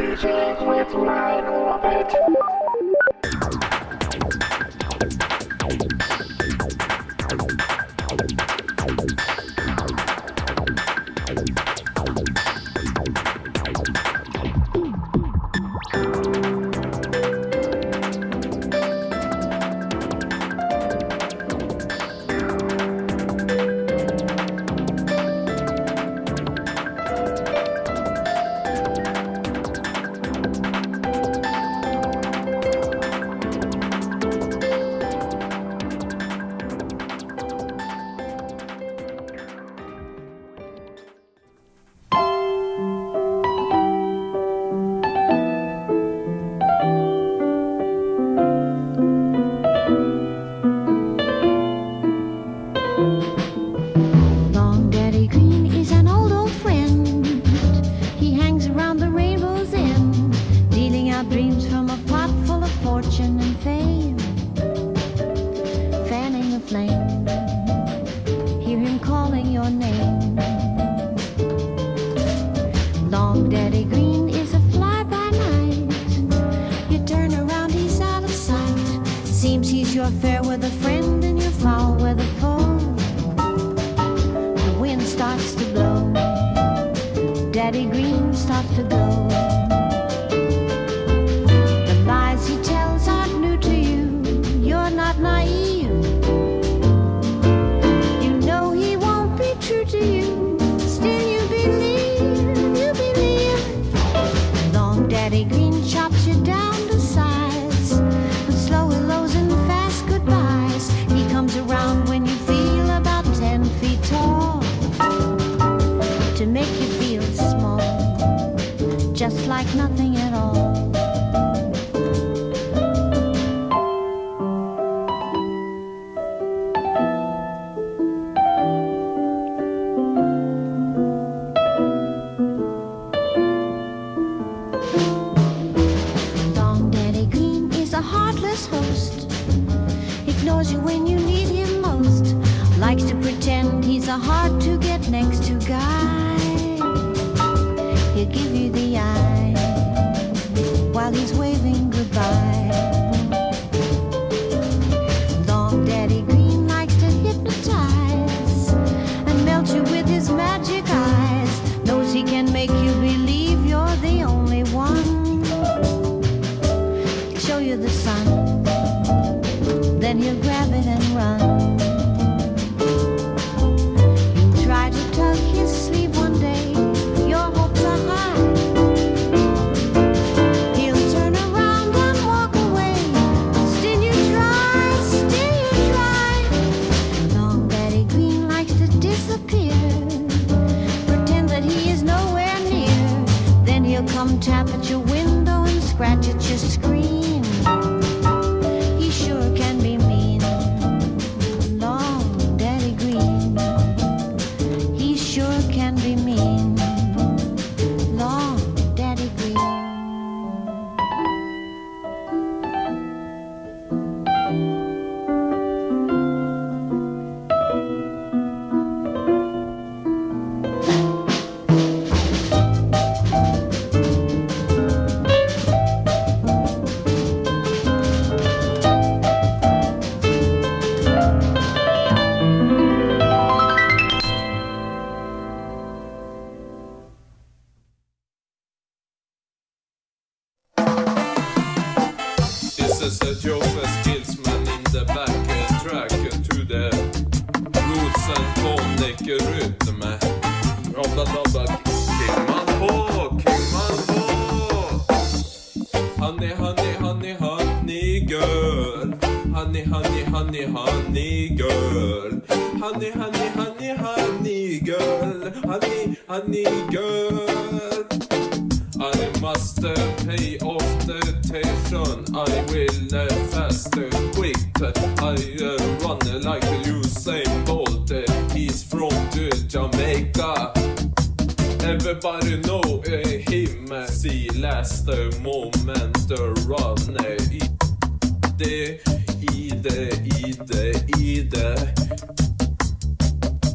DJ with my orbit.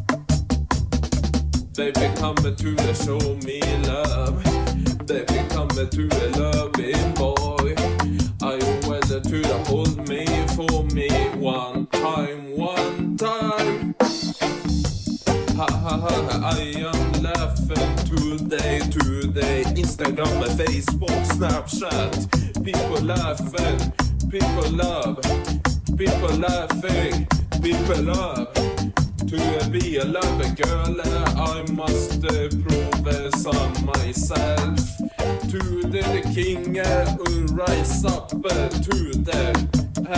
Baby, come to show me love. Baby, come come to a loving boy. I went to the hold me for me one time, one time. Ha ha ha, I am laughing today. Instagram, Facebook, Snapchat. People laughing, people love, people laughing, people love. To be a lover girl, I must prove some myself. To the king who rise up to the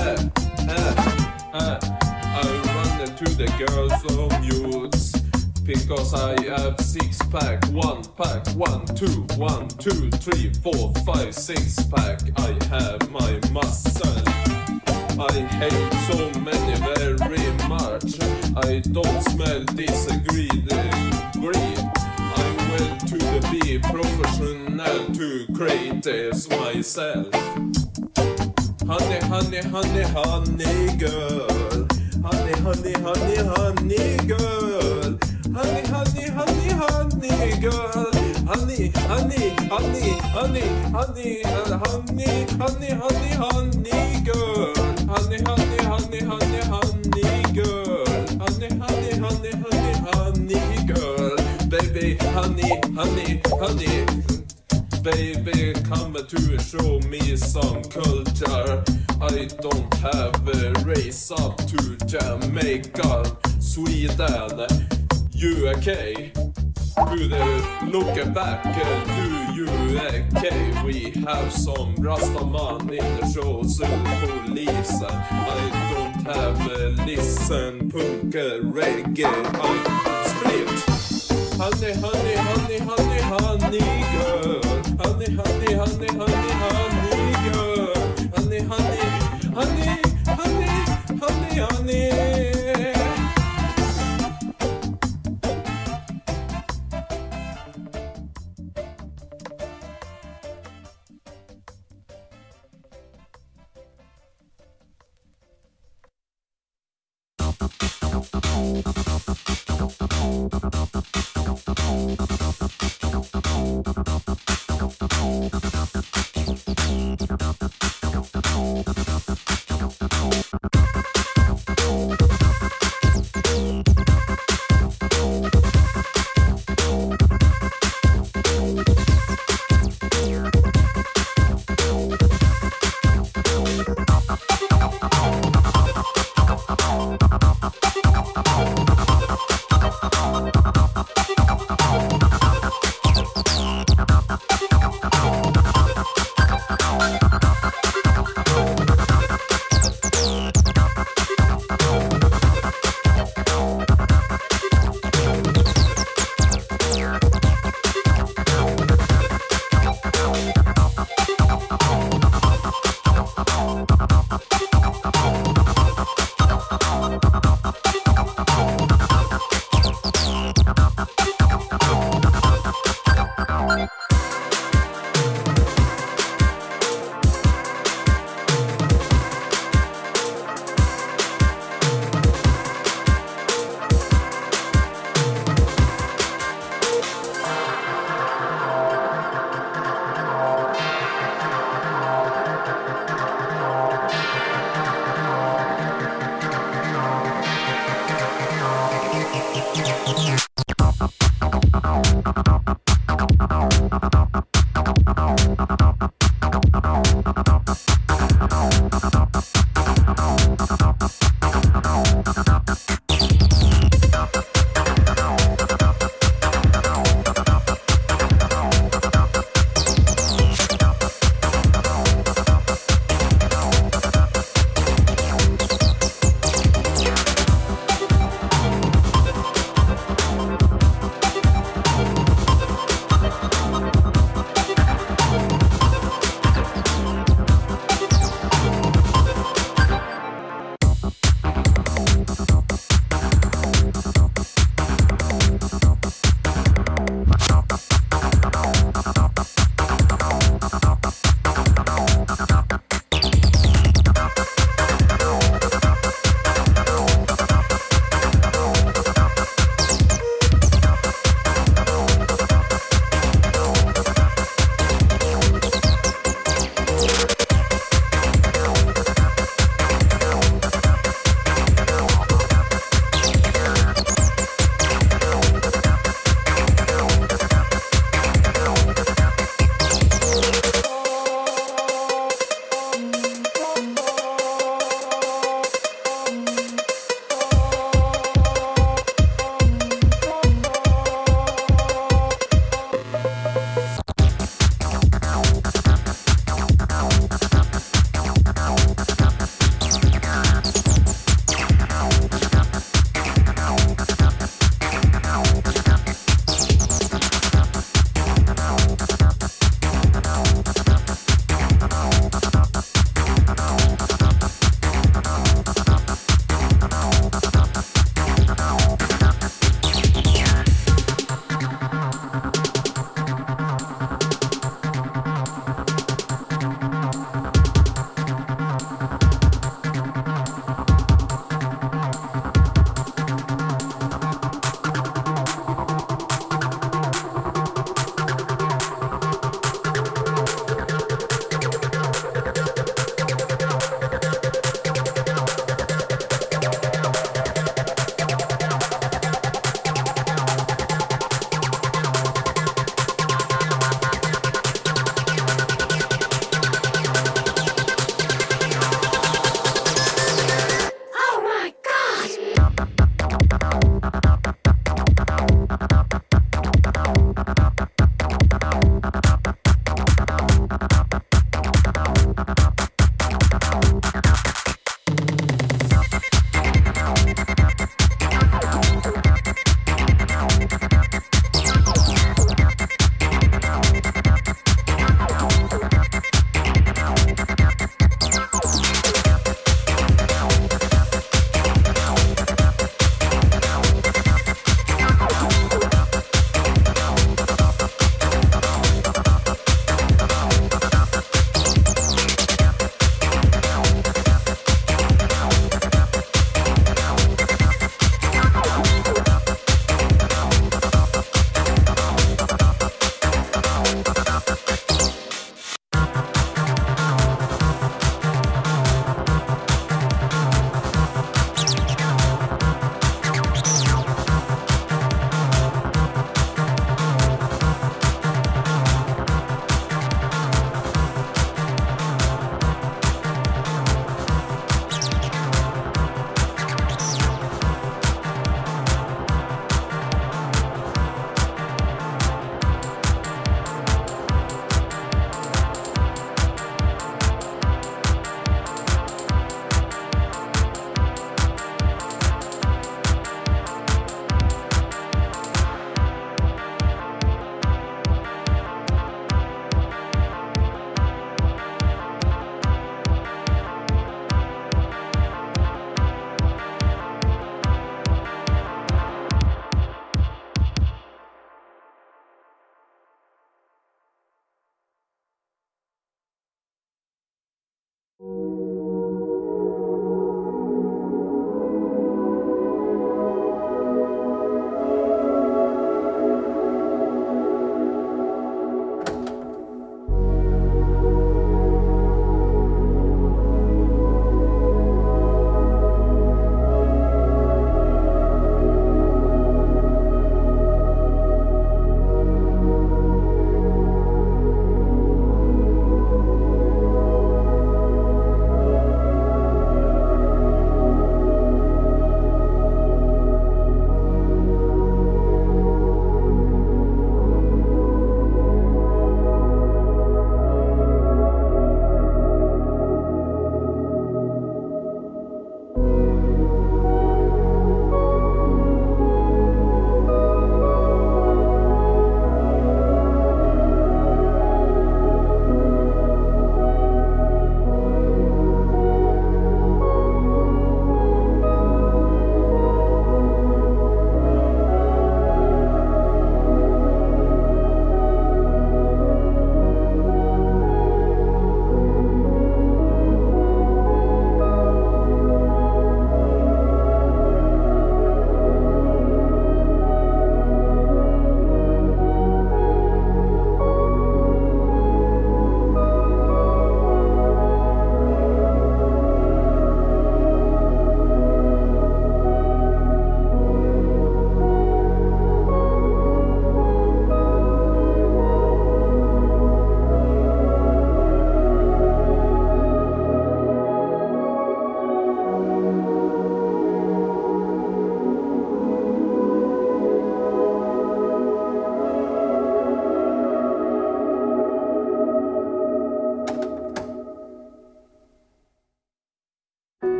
I run to the girls of youths because I have 6-pack, 1-pack, 1, 2, 1, 2, 3, 4, 5, 6-pack. I have my muscle. I hate so many very much. I don't smell disagree. I went to be professional to create this myself. Honey, honey, honey, honey girl. Honey, honey, honey, honey girl. Honey, honey, honey, honey girl. Honey, honey, honey, honey, honey, honey, honey, honey, honey girl. Honey, honey, honey, honey, honey girl. Honey, honey, honey, honey, honey girl. Baby, honey, honey, honey. Baby, come to show me some culture. I don't have a race up to Jamaica, Sweden, UK. To the look back to UK, we have some Rastaman in the show, so police. I don't have a listen, punk, reggae, I split. Honey, honey, honey, honey, honey girl. Honey, honey, honey, honey, honey girl. Honey, honey, honey, honey, honey, honey.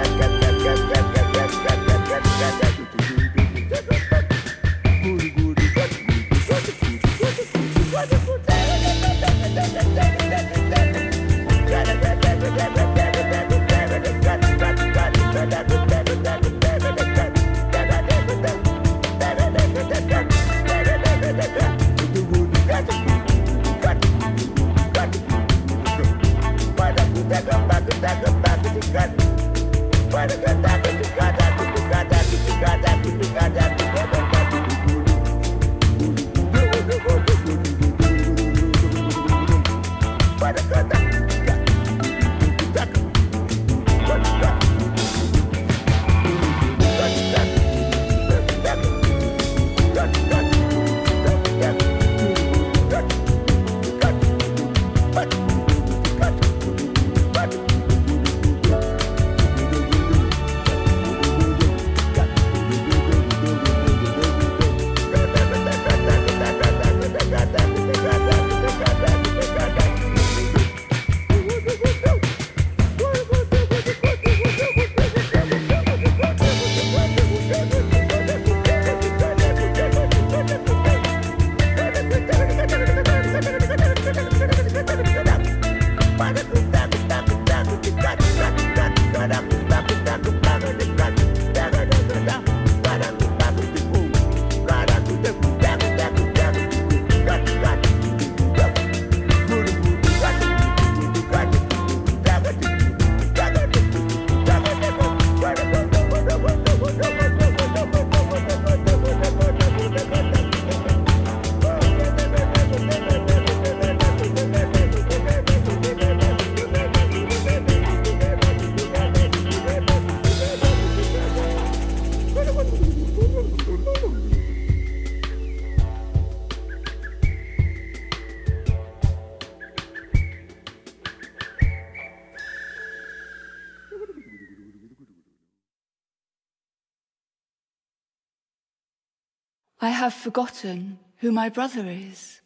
I have forgotten who my brother is.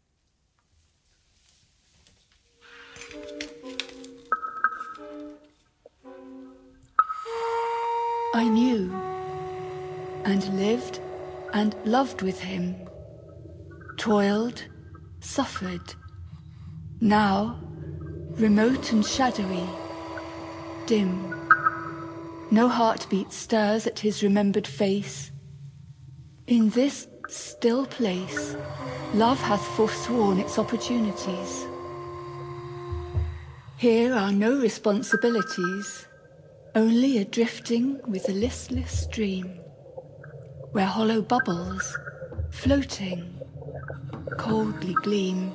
I knew and lived and loved with him, toiled, suffered, now remote and shadowy, dim. No heartbeat stirs at his remembered face. In this still place, love hath forsworn its opportunities. Here are no responsibilities, only a drifting with a listless stream, where hollow bubbles, floating, coldly gleam.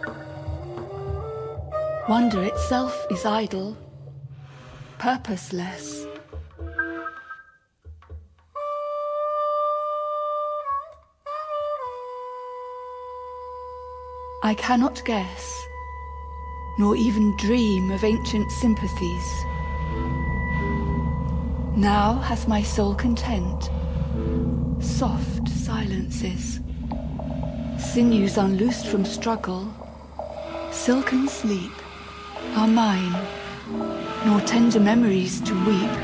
Wonder itself is idle, purposeless. I cannot guess, nor even dream of ancient sympathies. Now hath my soul content, soft silences, sinews unloosed from struggle, silken sleep are mine, nor tender memories to weep,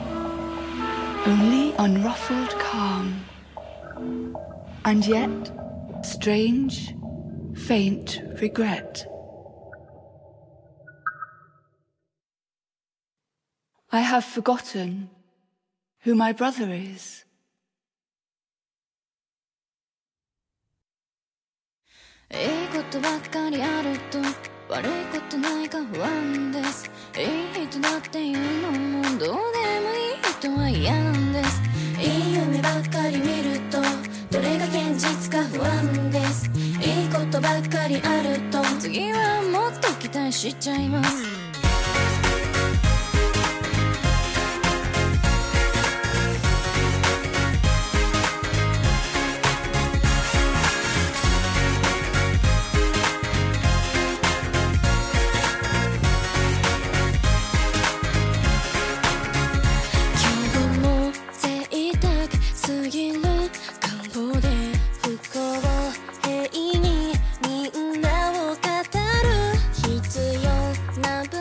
only unruffled calm, and yet strange, faint regret. I have forgotten who my brother is. いいことばっかりあると悪いことないか不安です。いい人だっていうのもどうでもいい人は嫌なんです。いい夢ばっかり見るとどれが現実か不安です。いいことばっかりあると次はもっと期待しちゃいます。必要な分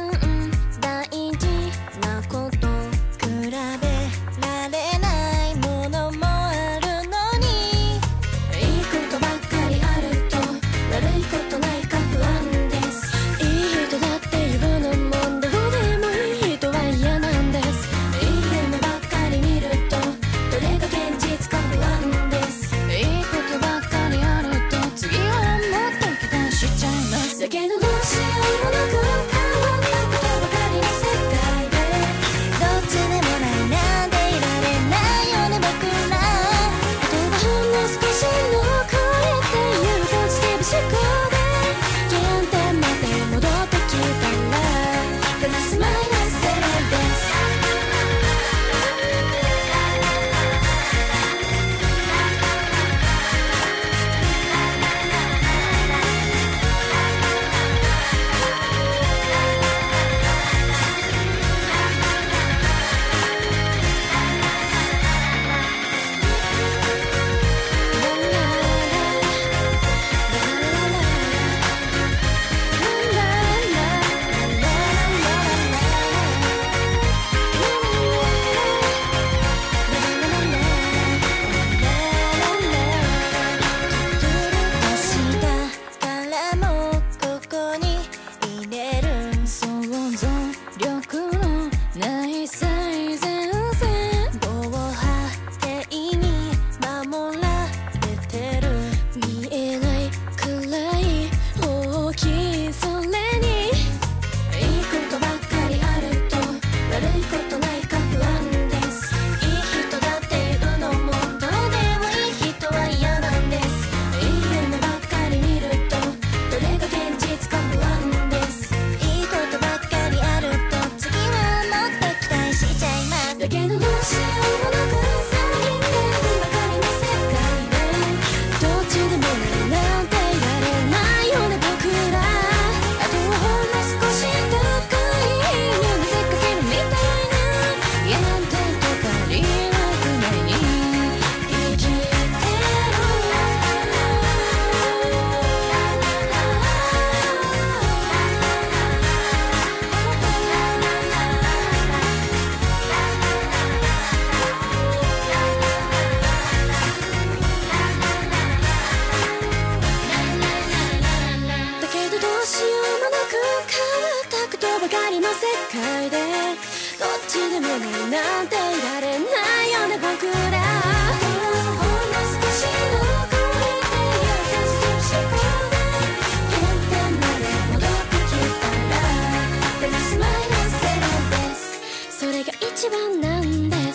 だけどどうしようもなくさ生きてるばかりの世界でどっちでもないなんていられないよね僕らあとはほんの少し高い夢に出かけるみたいなやんでとか理由なくないに生きてるだけどどうしようもなく変わったことばかりの世界でどっちでもないなんていられないよね僕らほんの少し残れている感じてる思考で原点まで戻ってきたらでもスマイルセロですそれが一番なんです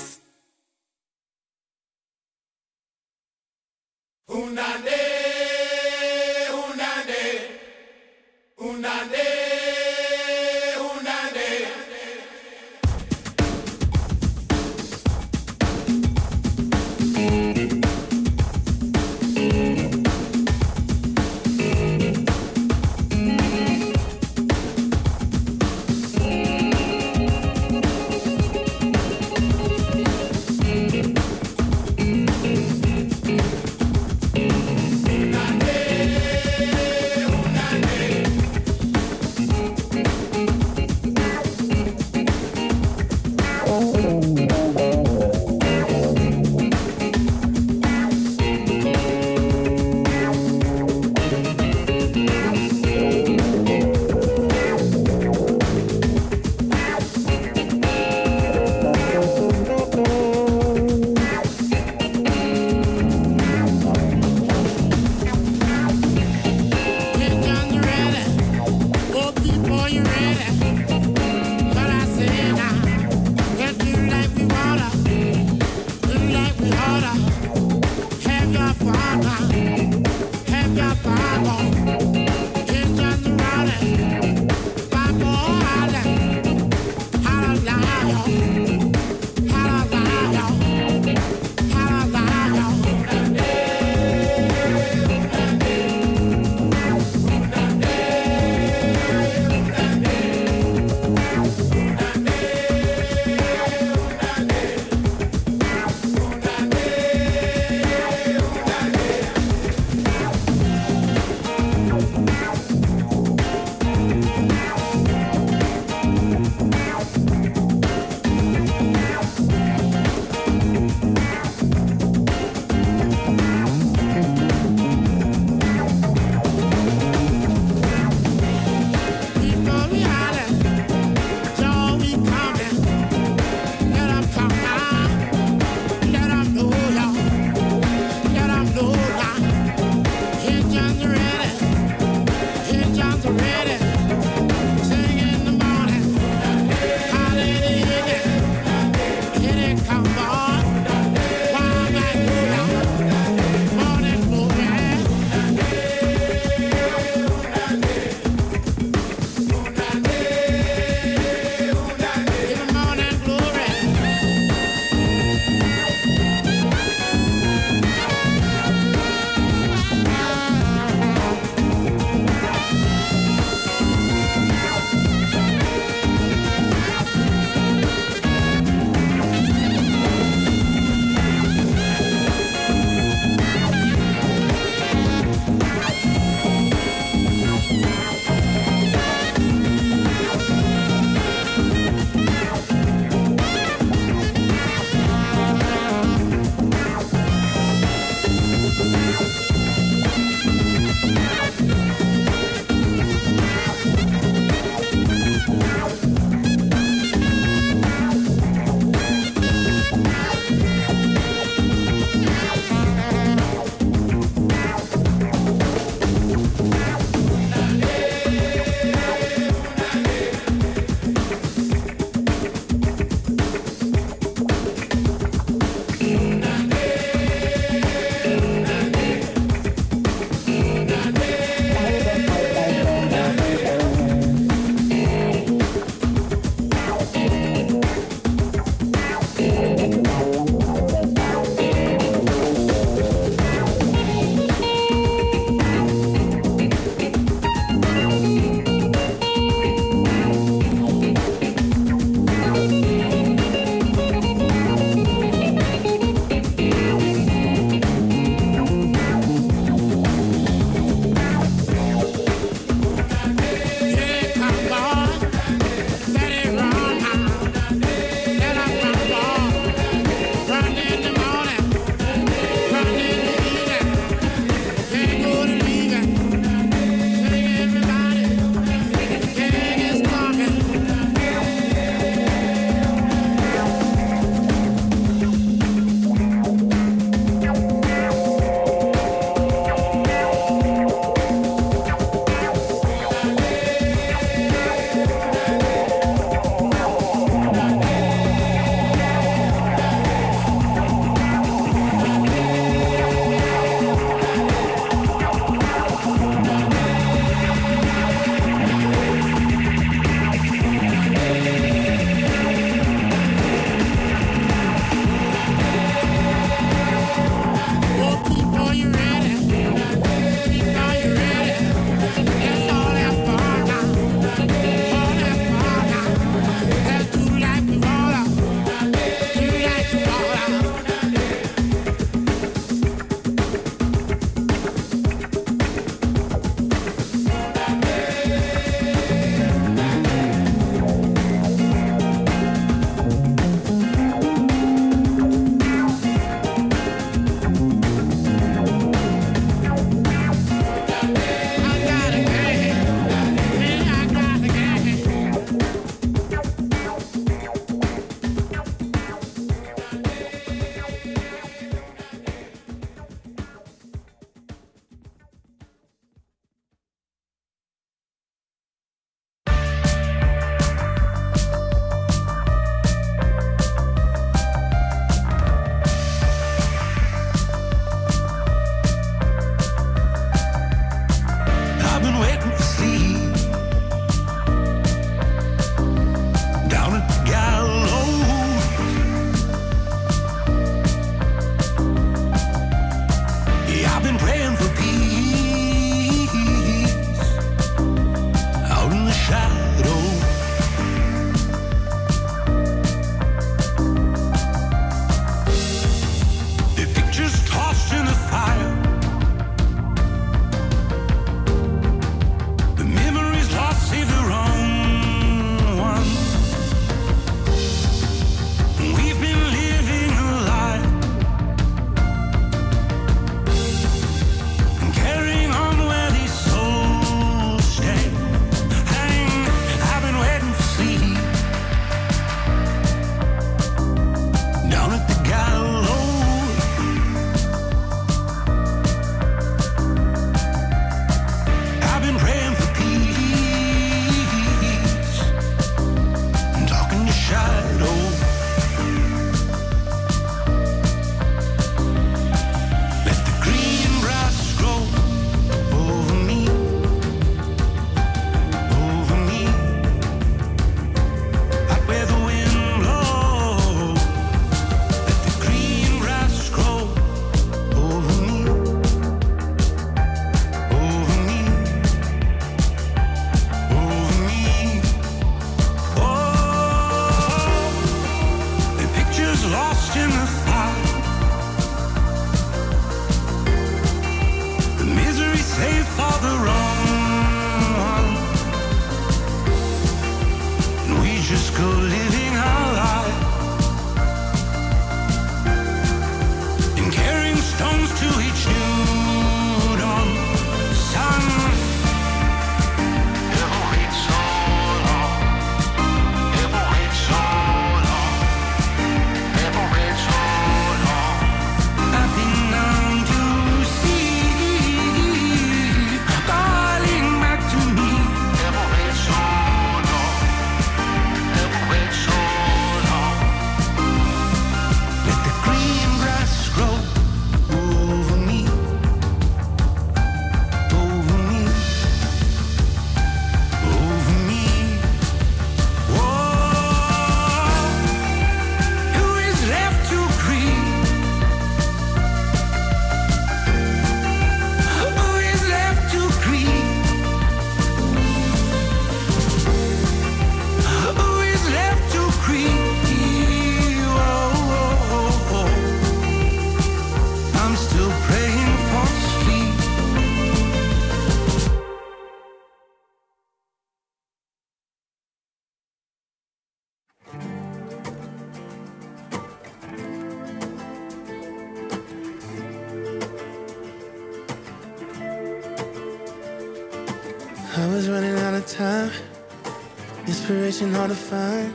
I was running out of time, inspiration hard to find.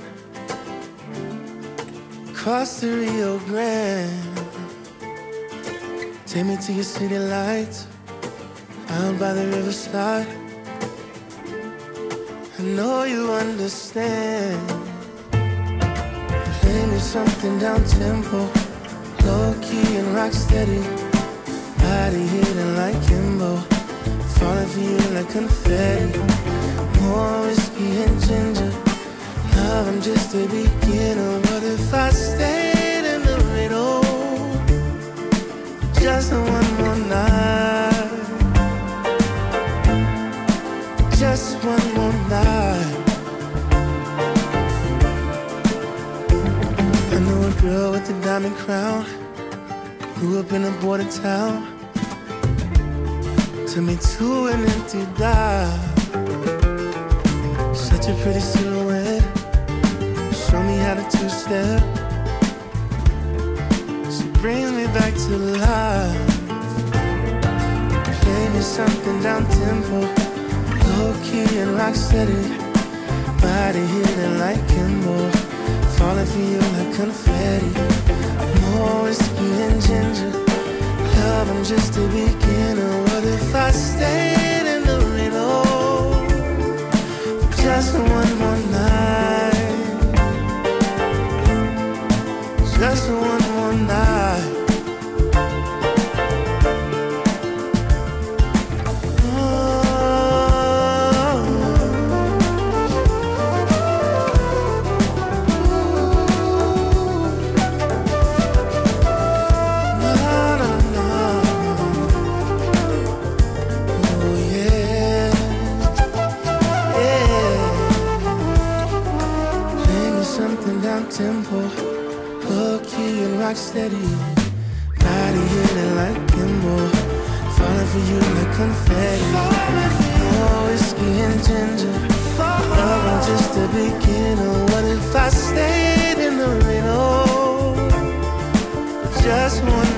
Across the Rio Grande, take me to your city lights, out by the riverside. I know you understand. Play me something down tempo, low key and rock steady. Body hitting like Kimbo, falling for you like confetti. More whiskey and ginger, love, I'm just a beginner. What if I stayed in the middle, just one more night, just one more night. I know a girl with a diamond crown, grew up in a border town, took me to an empty dive. Such a pretty silhouette, show me how to two-step. She brings me back to life. Play me something down tempo, low key and rock steady. Body hitting like Kimbo, falling for you like confetti. More whiskey and ginger, love, I'm just a beginner. What if I stayed in the middle, just one more night, just one more night. Tempo, low key and rock steady. Body hitting like Kimbo, falling for you like confetti. More whiskey and ginger, love, I'm just a beginner. What if I stayed in the middle, just one